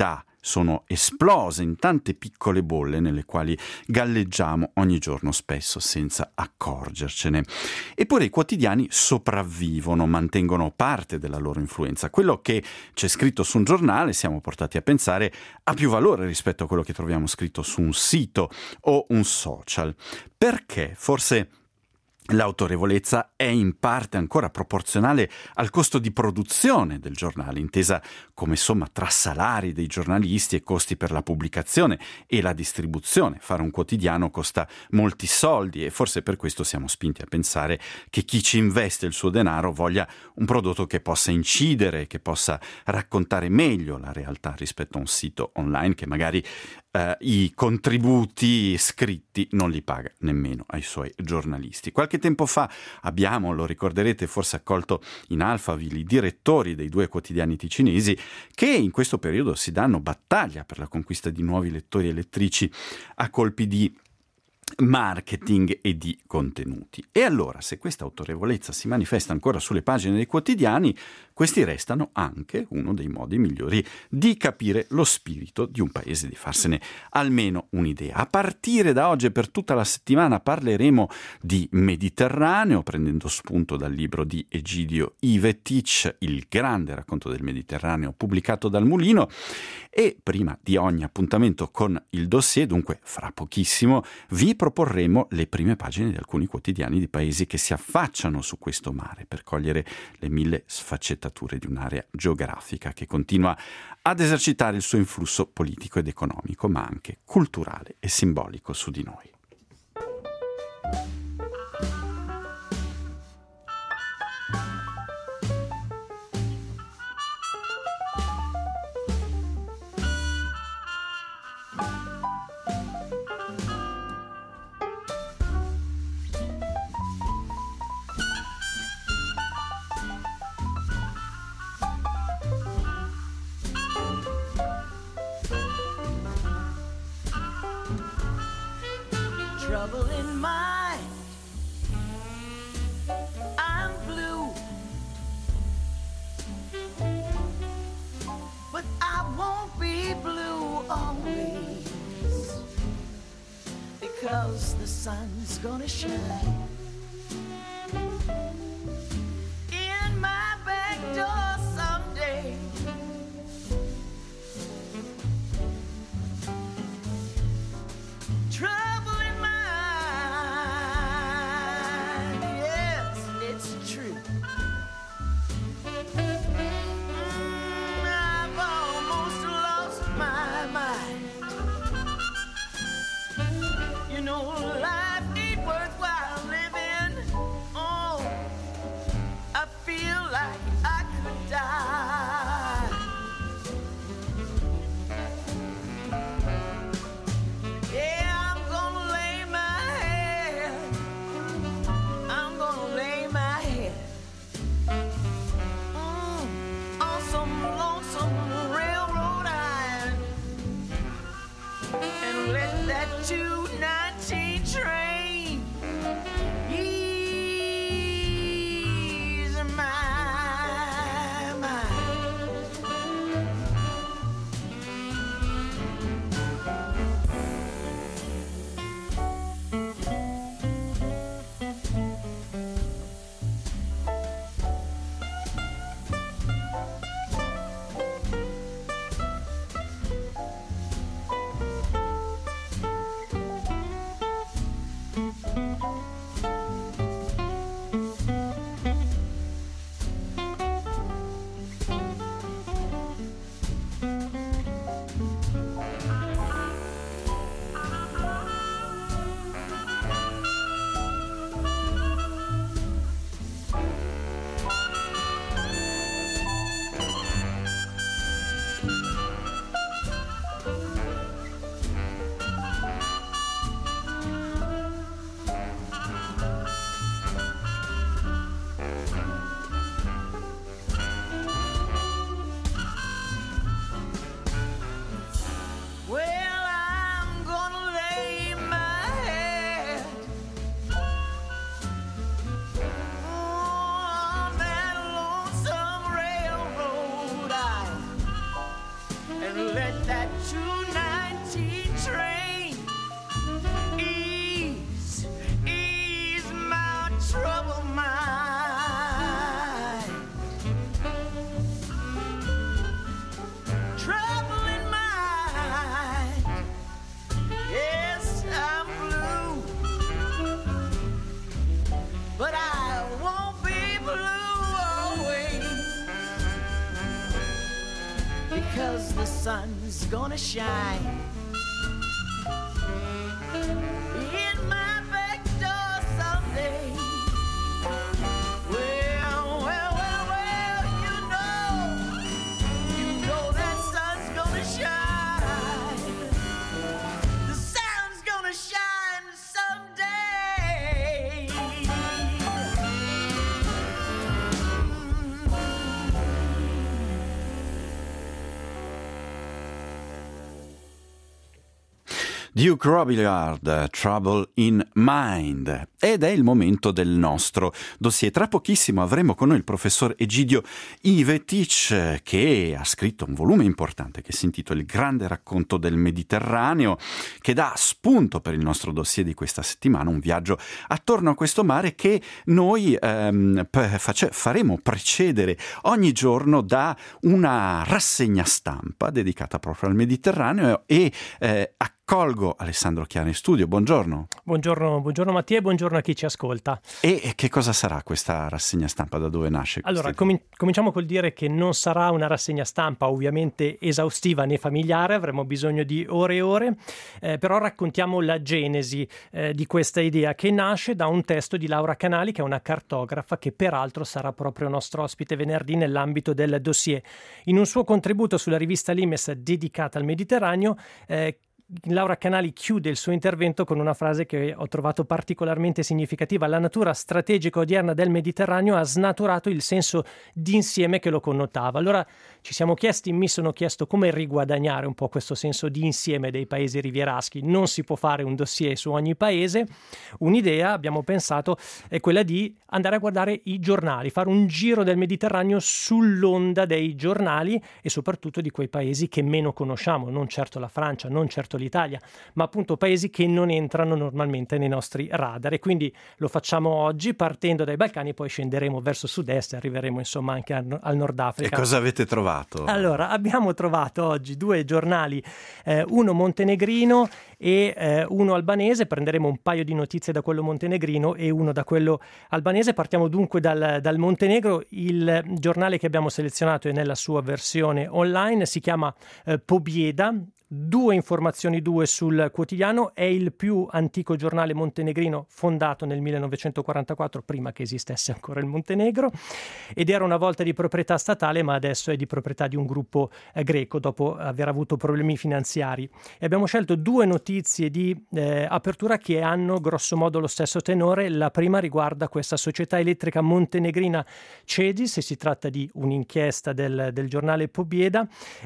sono esplose in tante piccole bolle nelle quali galleggiamo ogni giorno, spesso senza accorgercene. Eppure i quotidiani sopravvivono, mantengono parte della loro influenza. Quello che c'è scritto su un giornale, siamo portati a pensare, ha più valore rispetto a quello che troviamo scritto su un sito o un social. Perché? Forse l'autorevolezza è in parte ancora proporzionale al costo di produzione del giornale, intesa come somma tra salari dei giornalisti e costi per la pubblicazione e la distribuzione. Fare un quotidiano costa molti soldi e forse per questo siamo spinti a pensare che chi ci investe il suo denaro voglia un prodotto che possa incidere, che possa raccontare meglio la realtà rispetto a un sito online che magari i contributi scritti non li paga nemmeno ai suoi giornalisti. Qualche tempo fa abbiamo, lo ricorderete, forse accolto in Alphaville i direttori dei 2 quotidiani ticinesi che in questo periodo si danno battaglia per la conquista di nuovi lettori e lettrici a colpi di marketing e di contenuti. E allora, se questa autorevolezza si manifesta ancora sulle pagine dei quotidiani, questi restano anche uno dei modi migliori di capire lo spirito di un paese, di farsene almeno un'idea. A partire da oggi e per tutta la settimana parleremo di Mediterraneo, prendendo spunto dal libro di Egidio Ivetic, Il grande racconto del Mediterraneo, pubblicato dal Mulino. E prima di ogni appuntamento con il dossier, dunque fra pochissimo, vi proporremo le prime pagine di alcuni quotidiani di paesi che si affacciano su questo mare per cogliere le 1000 sfaccettature di un'area geografica che continua ad esercitare il suo influsso politico ed economico, ma anche culturale e simbolico su di noi. Trouble in mind, I'm blue, but I won't be blue always, because the sun's gonna shine in my back door someday. Trouble in mind, yes, it's true. I've almost lost my mind. You know, life ain't worthwhile living. Oh, I feel like I could die. Yeah, I'm gonna lay my head. I'm gonna lay my head on some lonesome railroad iron and let that 219 train ease my mind. Well, I'm gonna lay my head on that lonesome railroad iron and let that 'cause the sun's gonna shine in my back door someday. Well, you know that sun's gonna shine. The sun's gonna shine someday. Duke Robillard, Trouble in Mind. Ed è il momento del nostro dossier. Tra pochissimo avremo con noi il professor Egidio Ivetic, che ha scritto un volume importante che si intitola Il grande racconto del Mediterraneo, che dà spunto per il nostro dossier di questa settimana, un viaggio attorno a questo mare che noi faremo precedere ogni giorno da una rassegna stampa dedicata proprio al Mediterraneo e accolgo Alessandro Chiara in studio. Buongiorno. Buongiorno Mattia e buongiorno a chi ci ascolta. E che cosa sarà questa rassegna stampa? Da dove nasce? Allora, cominciamo col dire che non sarà una rassegna stampa ovviamente esaustiva né familiare, avremo bisogno di ore e ore, però raccontiamo la genesi di questa idea, che nasce da un testo di Laura Canali, che è una cartografa che peraltro sarà proprio nostro ospite venerdì nell'ambito del dossier. In un suo contributo sulla rivista Limes dedicata al Mediterraneo, Laura Canali chiude il suo intervento con una frase che ho trovato particolarmente significativa: la natura strategica odierna del Mediterraneo ha snaturato il senso d'insieme che lo connotava. Allora mi sono chiesto come riguadagnare un po' questo senso di insieme dei paesi rivieraschi. Non si può fare un dossier su ogni paese. Un'idea, abbiamo pensato, è quella di andare a guardare i giornali, fare un giro del Mediterraneo sull'onda dei giornali e soprattutto di quei paesi che meno conosciamo, non certo la Francia, non certo l'Italia, ma appunto paesi che non entrano normalmente nei nostri radar, e quindi lo facciamo oggi partendo dai Balcani e poi scenderemo verso sud-est e arriveremo insomma anche al Nord Africa. E cosa avete trovato? Allora, abbiamo trovato oggi due giornali, uno montenegrino e uno albanese. Prenderemo un paio di notizie da quello montenegrino e uno da quello albanese. Partiamo dunque dal Montenegro. Il giornale che abbiamo selezionato è nella sua versione online, si chiama Pobjeda. 2 informazioni, 2 sul quotidiano. È il più antico giornale montenegrino, fondato nel 1944, prima che esistesse ancora il Montenegro, ed era una volta di proprietà statale, ma adesso è di proprietà di un gruppo greco dopo aver avuto problemi finanziari. E abbiamo scelto 2 notizie di apertura che hanno grosso modo lo stesso tenore. La prima riguarda questa società elettrica montenegrina CEDIS, e si tratta di un'inchiesta del giornale Pobjeda,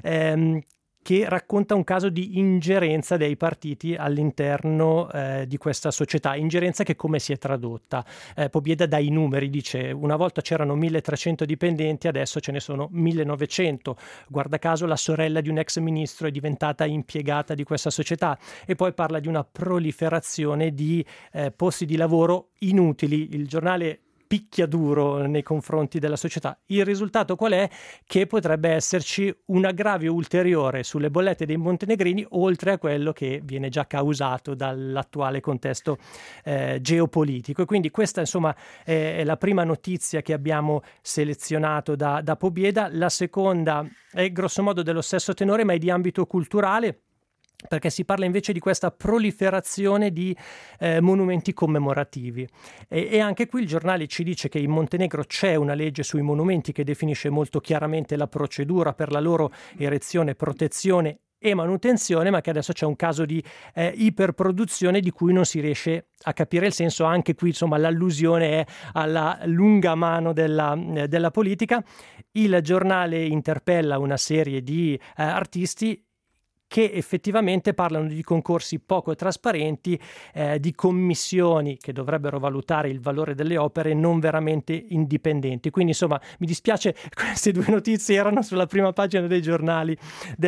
che racconta un caso di ingerenza dei partiti all'interno di questa società, ingerenza che come si è tradotta. Pobjeda dà i numeri, dice: una volta c'erano 1300 dipendenti, adesso ce ne sono 1900. Guarda caso la sorella di un ex ministro è diventata impiegata di questa società, e poi parla di una proliferazione di posti di lavoro inutili. Il giornale picchia duro nei confronti della società. Il risultato qual è? Che potrebbe esserci un aggravio ulteriore sulle bollette dei montenegrini, oltre a quello che viene già causato dall'attuale contesto geopolitico. E quindi questa insomma è la prima notizia che abbiamo selezionato da Pobjeda. La seconda è grosso modo dello stesso tenore, ma è di ambito culturale, perché si parla invece di questa proliferazione di monumenti commemorativi, e anche qui il giornale ci dice che in Montenegro c'è una legge sui monumenti che definisce molto chiaramente la procedura per la loro erezione, protezione e manutenzione, ma che adesso c'è un caso di iperproduzione di cui non si riesce a capire il senso. Anche qui insomma l'allusione è alla lunga mano della politica. Il giornale interpella una serie di artisti che effettivamente parlano di concorsi poco trasparenti, di commissioni che dovrebbero valutare il valore delle opere non veramente indipendenti. Quindi insomma mi dispiace, queste 2 notizie erano sulla prima pagina del giornale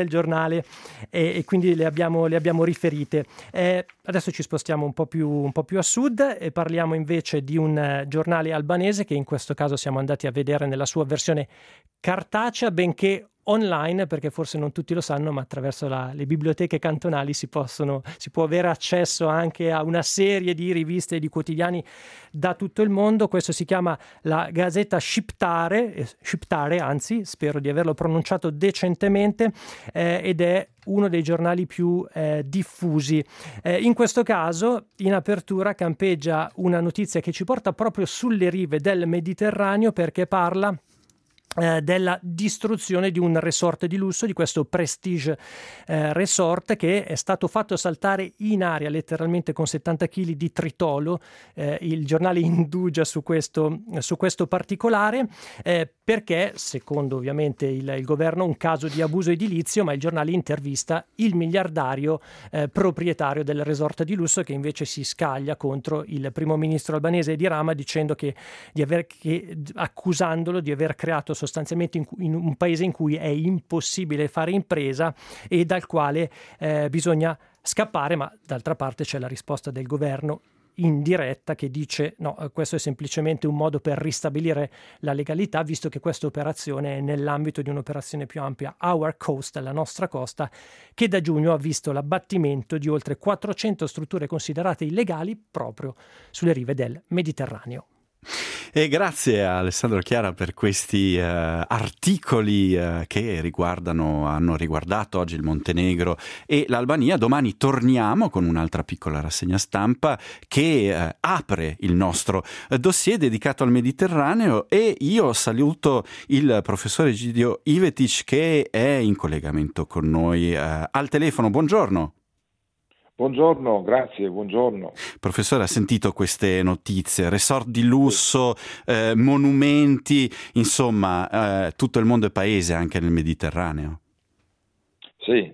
e quindi le abbiamo riferite. Adesso ci spostiamo un po' più a sud e parliamo invece di un giornale albanese che in questo caso siamo andati a vedere nella sua versione cartacea, benché online, perché forse non tutti lo sanno, ma attraverso le biblioteche cantonali si può avere accesso anche a una serie di riviste e di quotidiani da tutto il mondo. Questo si chiama la Gazzetta Shqiptare, anzi, spero di averlo pronunciato decentemente, ed è uno dei giornali più diffusi. In questo caso, in apertura, campeggia una notizia che ci porta proprio sulle rive del Mediterraneo, perché parla della distruzione di un resort di lusso, di questo Prestige Resort, che è stato fatto saltare in aria letteralmente con 70 kg di tritolo. Il giornale indugia su questo particolare, perché secondo ovviamente il governo un caso di abuso edilizio, ma il giornale intervista il miliardario proprietario del resort di lusso, che invece si scaglia contro il primo ministro albanese Edi Rama, dicendo accusandolo di aver creato sostanzialmente in un paese in cui è impossibile fare impresa e dal quale bisogna scappare. Ma d'altra parte c'è la risposta del governo in diretta che dice no, questo è semplicemente un modo per ristabilire la legalità, visto che questa operazione è nell'ambito di un'operazione più ampia, Our Coast, la nostra costa, che da giugno ha visto l'abbattimento di oltre 400 strutture considerate illegali proprio sulle rive del Mediterraneo. E grazie a Alessandro Chiara per questi articoli che hanno riguardato oggi il Montenegro e l'Albania. Domani torniamo con un'altra piccola rassegna stampa che apre il nostro dossier dedicato al Mediterraneo, e io saluto il professore Egidio Ivetic che è in collegamento con noi al telefono. Buongiorno. Buongiorno, grazie, buongiorno. Professore, ha sentito queste notizie? Resort di lusso, monumenti, insomma, tutto il mondo è paese anche nel Mediterraneo. Sì,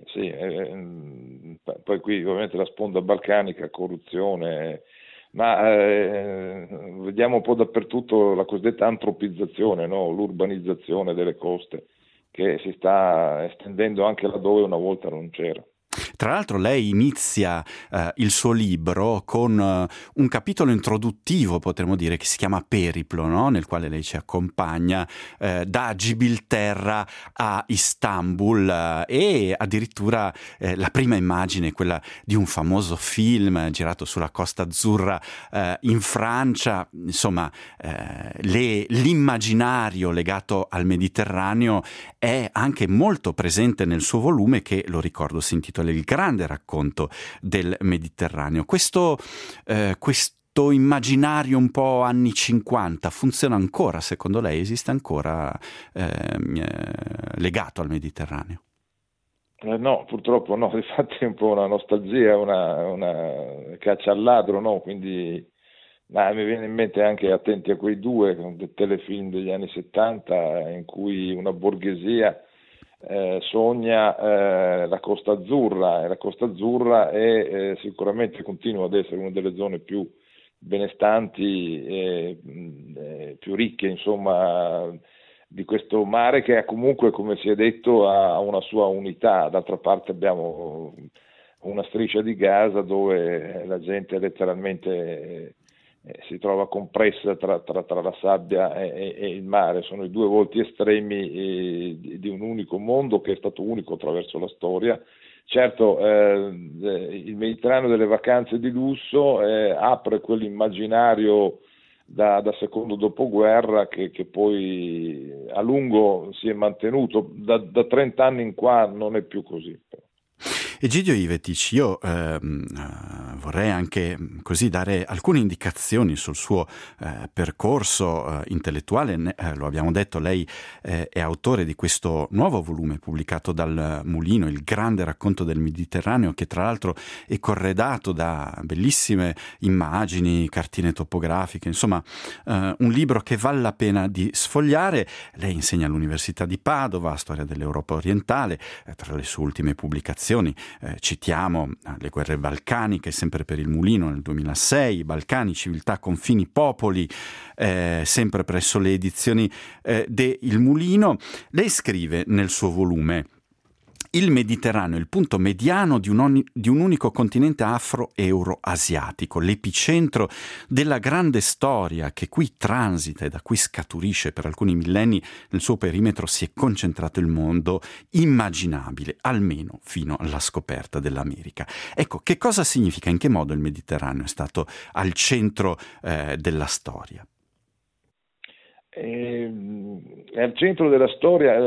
poi qui ovviamente la sponda balcanica, corruzione, ma vediamo un po' dappertutto la cosiddetta antropizzazione, no? L'urbanizzazione delle coste, che si sta estendendo anche laddove una volta non c'era. Tra l'altro lei inizia il suo libro con un capitolo introduttivo, potremmo dire, che si chiama Periplo, no? Nel quale lei ci accompagna da Gibilterra a Istanbul, e addirittura la prima immagine è quella di un famoso film girato sulla Costa Azzurra in Francia. Insomma, l'immaginario legato al Mediterraneo è anche molto presente nel suo volume, che, lo ricordo, si intitola Il grande racconto del Mediterraneo. Questo immaginario un po' anni 50 funziona ancora, secondo lei? Esiste ancora legato al Mediterraneo? No, purtroppo no, infatti è un po' una nostalgia, una caccia al ladro, no? Quindi mi viene in mente anche Attenti a quei due, un telefilm degli anni 70 in cui una borghesia sogna la Costa Azzurra, e la Costa Azzurra è sicuramente continua ad essere una delle zone più benestanti e più ricche, insomma, di questo mare, che comunque, come si è detto, ha una sua unità. D'altra parte abbiamo una striscia di Gaza dove la gente letteralmente si trova compressa tra la sabbia e il mare. Sono i due volti estremi di un unico mondo che è stato unico attraverso la storia. Certo, il Mediterraneo delle vacanze di lusso apre quell'immaginario da secondo dopoguerra che poi a lungo si è mantenuto. Da 30 anni in qua non è più così. Egidio Ivetic, io vorrei anche così dare alcune indicazioni sul suo percorso intellettuale. Lo abbiamo detto, lei è autore di questo nuovo volume pubblicato dal Mulino, Il grande racconto del Mediterraneo, che tra l'altro è corredato da bellissime immagini, cartine topografiche, insomma un libro che vale la pena di sfogliare. Lei insegna all'Università di Padova, storia dell'Europa orientale. Tra le sue ultime pubblicazioni citiamo le guerre balcaniche, sempre per il Mulino nel 2006, Balcani, civiltà, confini, popoli, sempre presso le edizioni del Mulino. Lei scrive nel suo volume: il Mediterraneo, il punto mediano di un unico continente afro-euro-asiatico, l'epicentro della grande storia che qui transita e da cui scaturisce per alcuni millenni. Nel suo perimetro si è concentrato il mondo immaginabile, almeno fino alla scoperta dell'America. Ecco, che cosa significa, in che modo il Mediterraneo è stato al centro della storia? È al centro della storia,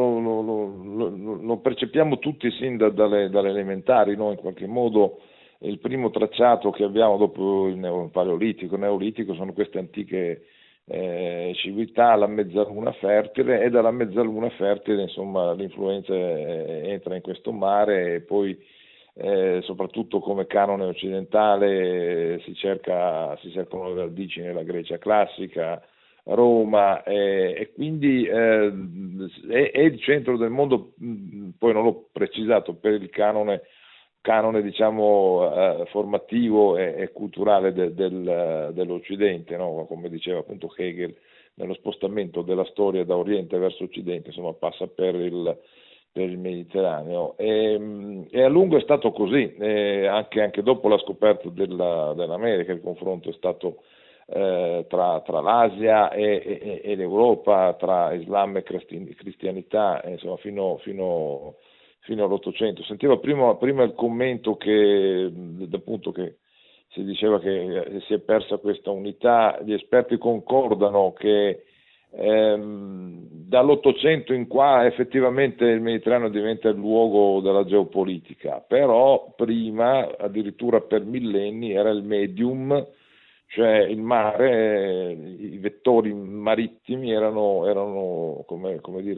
lo percepiamo tutti sin dalle elementari, no? In qualche modo il primo tracciato che abbiamo dopo il Neolitico sono queste antiche civiltà, la mezzaluna fertile, e dalla mezzaluna fertile insomma l'influenza entra in questo mare, e poi soprattutto come canone occidentale si cercano le radici nella Grecia classica, Roma, e quindi è il centro del mondo. Poi non l'ho precisato, per il canone diciamo formativo e culturale dell'Occidente, no? Come diceva appunto Hegel, nello spostamento della storia da Oriente verso Occidente, insomma passa per il Mediterraneo, e a lungo è stato così, anche dopo la scoperta dell'America. Il confronto è stato tra l'Asia e l'Europa, tra Islam e cristianità, insomma fino all'Ottocento. Sentivo prima il commento che si diceva che si è persa questa unità. Gli esperti concordano che dall'Ottocento in qua effettivamente il Mediterraneo diventa il luogo della geopolitica, però prima, addirittura per millenni, era il medium, cioè il mare, i vettori marittimi erano come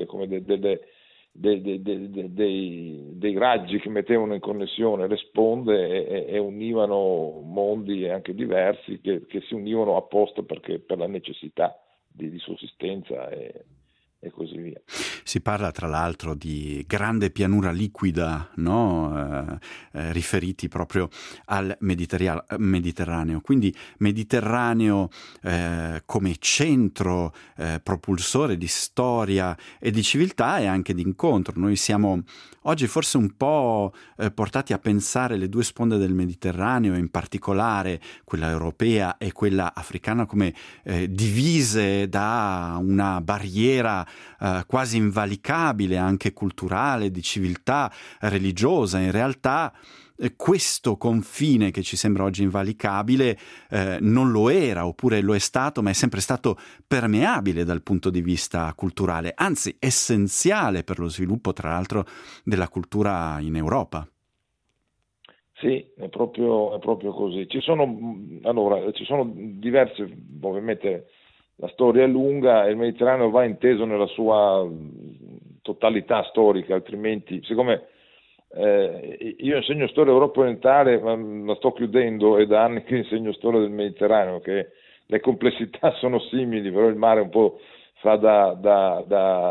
dei raggi che mettevano in connessione le sponde e univano mondi anche diversi che si univano apposta per la necessità di sussistenza e così via. Si parla tra l'altro di grande pianura liquida, no? Riferiti proprio al Mediterraneo. Quindi Mediterraneo come centro propulsore di storia e di civiltà e anche di incontro. Noi siamo oggi forse un po' portati a pensare le due sponde del Mediterraneo, in particolare quella europea e quella africana, come divise da una barriera quasi invalicabile, anche culturale, di civiltà religiosa. In realtà questo confine che ci sembra oggi invalicabile non lo era, oppure lo è stato, ma è sempre stato permeabile dal punto di vista culturale, anzi essenziale per lo sviluppo, tra l'altro, della cultura in Europa. Sì, è proprio così. Ci sono diverse, ovviamente la storia è lunga e il Mediterraneo va inteso nella sua totalità storica, altrimenti, siccome io insegno storia Europa orientale, ma la sto chiudendo, e da anni che insegno storia del Mediterraneo, che le complessità sono simili, però il mare un po' fa da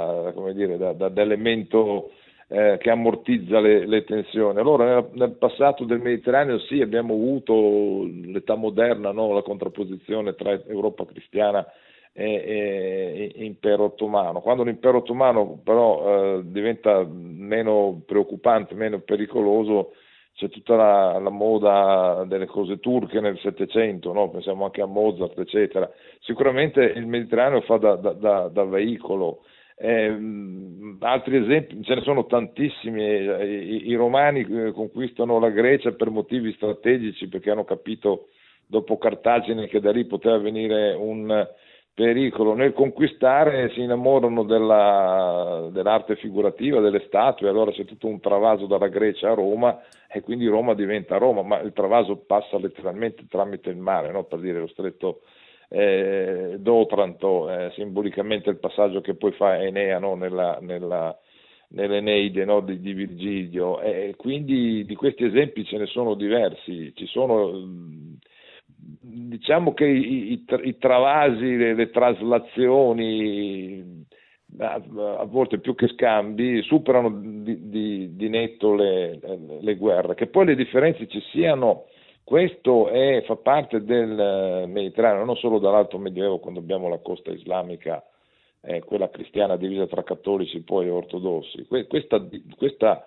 elemento che ammortizza le tensioni. Allora nel passato del Mediterraneo sì, abbiamo avuto l'età moderna, no? La contrapposizione tra Europa cristiana e impero ottomano. Quando l'impero ottomano però diventa meno preoccupante, meno pericoloso, c'è tutta la moda delle cose turche nel Settecento, no? Pensiamo anche a Mozart, eccetera. Sicuramente il Mediterraneo fa da veicolo. Altri esempi ce ne sono tantissimi. I romani conquistano la Grecia per motivi strategici, perché hanno capito dopo Cartagine che da lì poteva venire un pericolo. Nel conquistare si innamorano dell'arte figurativa, delle statue, allora c'è tutto un travaso dalla Grecia a Roma, e quindi Roma diventa Roma, ma il travaso passa letteralmente tramite il mare, no? Per dire lo stretto d'Otranto, simbolicamente il passaggio che poi fa Enea, no? Nell'Eneide, no? di Virgilio, e quindi di questi esempi ce ne sono diversi. Ci sono, diciamo che i travasi, le traslazioni, a volte più che scambi, superano di netto le guerre. Che poi le differenze ci siano, questo fa parte del Mediterraneo, non solo dall'Alto Medioevo, quando abbiamo la costa islamica, quella cristiana divisa tra cattolici poi ortodossi. Questa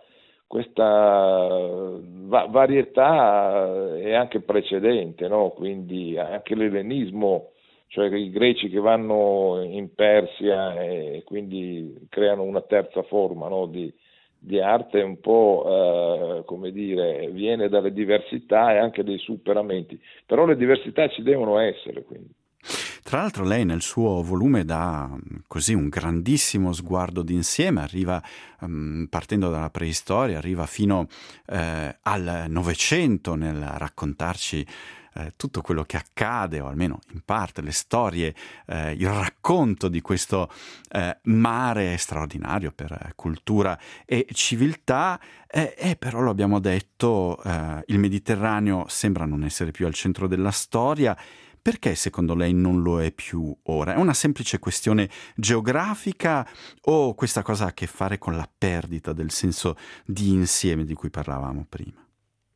varietà è anche precedente, no? Quindi anche l'ellenismo, cioè i greci che vanno in Persia e quindi creano una terza forma, no? di arte, un po' come dire, viene dalle diversità e anche dei superamenti, però le diversità ci devono essere, quindi. Tra l'altro lei nel suo volume dà così un grandissimo sguardo d'insieme, arriva partendo dalla preistoria, arriva fino al Novecento nel raccontarci tutto quello che accade, o almeno in parte le storie, il racconto di questo mare straordinario per cultura e civiltà, e però lo abbiamo detto, il Mediterraneo sembra non essere più al centro della storia. Perché secondo lei non lo è più ora? È una semplice questione geografica o questa cosa ha a che fare con la perdita del senso di insieme di cui parlavamo prima?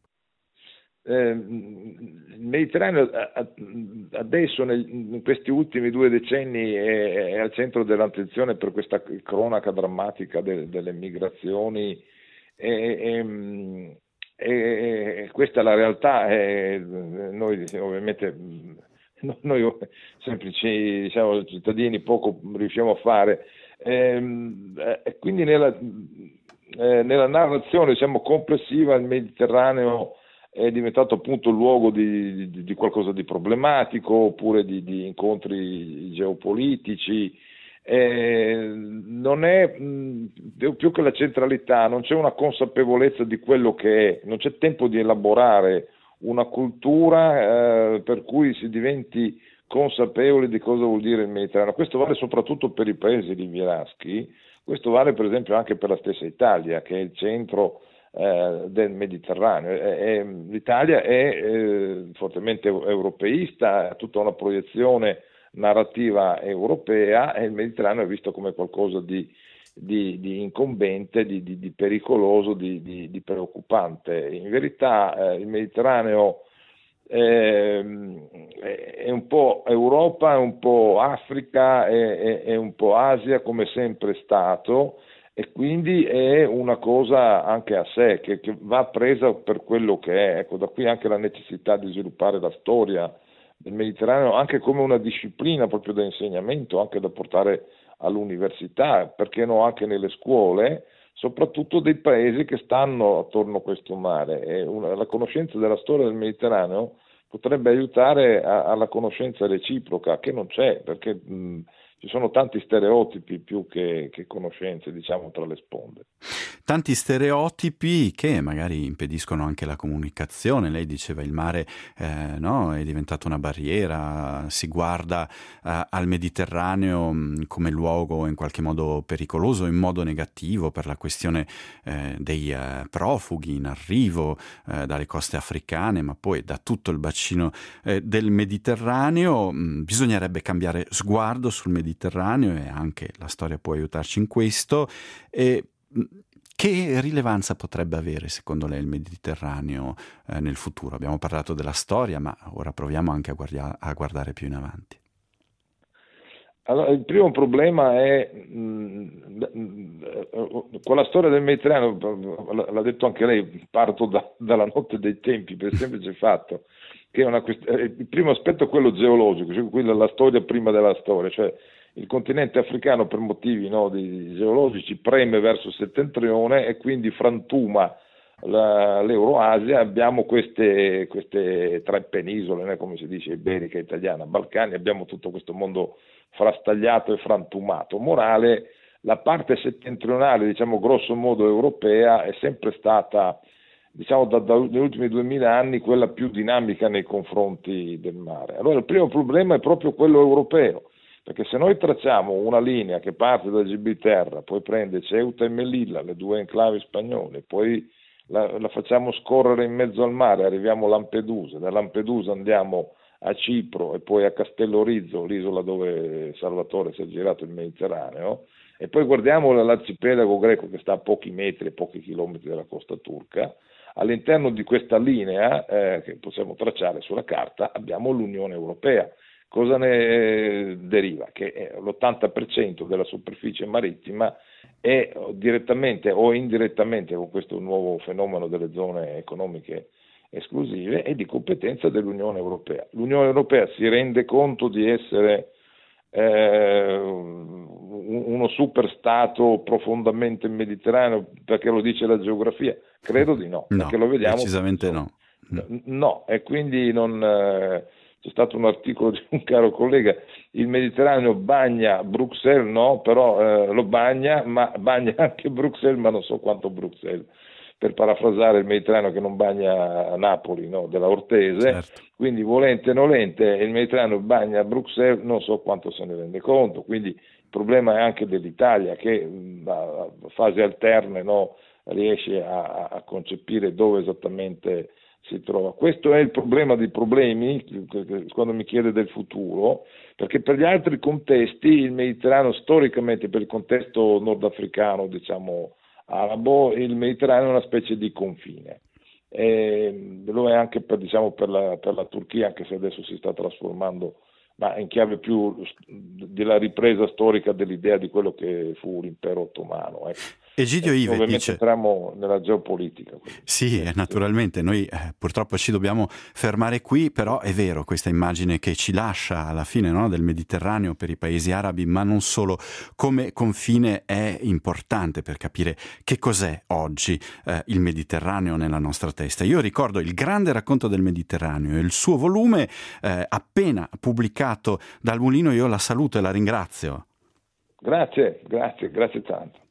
Il Mediterraneo adesso in questi ultimi 2 decenni è al centro dell'attenzione per questa cronaca drammatica delle migrazioni e questa è la realtà. Noi ovviamente noi semplici, diciamo, cittadini poco riusciamo a fare, quindi nella narrazione, diciamo, complessiva il Mediterraneo è diventato appunto il luogo di qualcosa di problematico, oppure di incontri geopolitici. Non è più che la centralità, non c'è una consapevolezza di quello che è, non c'è tempo di elaborare una cultura per cui si diventi consapevoli di cosa vuol dire il Mediterraneo. Questo vale soprattutto per i paesi rivieraschi, questo vale per esempio anche per la stessa Italia, che è il centro del Mediterraneo. L'Italia è fortemente europeista, ha tutta una proiezione narrativa europea, e il Mediterraneo è visto come qualcosa di incombente, di pericoloso, di preoccupante. In verità il Mediterraneo è un po' Europa, è un po' Africa, è un po' Asia, come sempre è stato, e quindi è una cosa anche a sé, che va presa per quello che è. Ecco, da qui anche la necessità di sviluppare la storia del Mediterraneo anche come una disciplina proprio da insegnamento, anche da portare all'università, perché no anche nelle scuole, soprattutto dei paesi che stanno attorno a questo mare. La conoscenza della storia del Mediterraneo potrebbe aiutare alla conoscenza reciproca, che non c'è, perché ci sono tanti stereotipi più che conoscenze, diciamo, tra le sponde. Tanti stereotipi che magari impediscono anche la comunicazione. Lei diceva il mare no, è diventato una barriera, si guarda al Mediterraneo come luogo in qualche modo pericoloso, in modo negativo, per la questione dei profughi in arrivo dalle coste africane, ma poi da tutto il bacino del Mediterraneo. Bisognerebbe cambiare sguardo sul Mediterraneo, e anche la storia può aiutarci in questo. Che rilevanza potrebbe avere secondo lei il Mediterraneo nel futuro? Abbiamo parlato della storia, ma ora proviamo anche a guardare più in avanti. Allora, il primo problema è con la storia del Mediterraneo, l'ha detto anche lei, parto dalla notte dei tempi, per il semplice fatto che il primo aspetto è quello geologico, cioè quella la storia prima della storia, cioè il continente africano per motivi geologici preme verso il settentrione e quindi frantuma l'Euroasia. Abbiamo queste 3 penisole, come si dice, iberica, italiana, Balcani, abbiamo tutto questo mondo frastagliato e frantumato. Morale, la parte settentrionale, diciamo grosso modo europea, è sempre stata, diciamo dagli ultimi 2000 anni, quella più dinamica nei confronti del mare. Allora il primo problema è proprio quello europeo, perché se noi tracciamo una linea che parte da Gibilterra, poi prende Ceuta e Melilla, le 2 enclavi spagnole, poi la facciamo scorrere in mezzo al mare, arriviamo a Lampedusa, da Lampedusa andiamo a Cipro e poi a Castellorizzo, l'isola dove Salvatore si è girato il Mediterraneo, e poi guardiamo l'arcipelago greco che sta a pochi metri, a pochi chilometri dalla costa turca. All'interno di questa linea che possiamo tracciare sulla carta abbiamo l'Unione Europea, Cosa ne deriva? Che l'80% della superficie marittima è direttamente o indirettamente, con questo nuovo fenomeno delle zone economiche esclusive, è di competenza dell'Unione Europea. L'Unione Europea si rende conto di essere uno superstato profondamente mediterraneo perché lo dice la geografia? Credo di no, perché lo vediamo decisamente no. No, e quindi c'è stato un articolo di un caro collega: il Mediterraneo bagna Bruxelles, no, però lo bagna, ma bagna anche Bruxelles, ma non so quanto Bruxelles, per parafrasare il Mediterraneo che non bagna Napoli, no, della Ortese. Certo. Quindi volente o nolente il Mediterraneo bagna Bruxelles, non so quanto se ne rende conto. Quindi il problema è anche dell'Italia, che a fasi alterne, no, riesce a concepire dove esattamente si trova. Questo è il problema dei problemi quando mi chiede del futuro, perché per gli altri contesti il Mediterraneo storicamente, per il contesto nordafricano, diciamo arabo, il Mediterraneo è una specie di confine. Lo è anche per la Turchia, anche se adesso si sta trasformando, ma in chiave più della ripresa storica dell'idea di quello che fu l'impero ottomano. Egidio Ive ovviamente dice... entriamo nella geopolitica. Sì, naturalmente, noi purtroppo ci dobbiamo fermare qui, però è vero questa immagine che ci lascia alla fine, no, del Mediterraneo per i paesi arabi, ma non solo, come confine è importante per capire che cos'è oggi il Mediterraneo nella nostra testa. Io ricordo il grande racconto del Mediterraneo e il suo volume appena pubblicato dal Mulino. Io la saluto e la ringrazio. Grazie tanto.